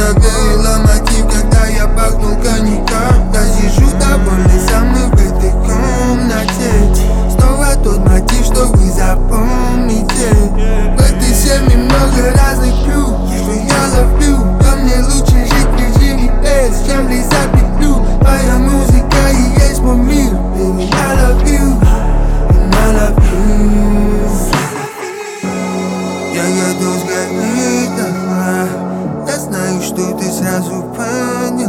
проверила мотив, когда я бахнул коньяка. Я сижу довольный самый в этой комнате. Снова тот мотив, что вы запомните. В этой семье много разных плюс, что я ловлю. Но мне лучше жить в режиме S, чем лизать петлю. Моя музыка и есть мой мир. Baby, I love you, and I love you. Я еду с гранита, я знаю, что ты сразу понял.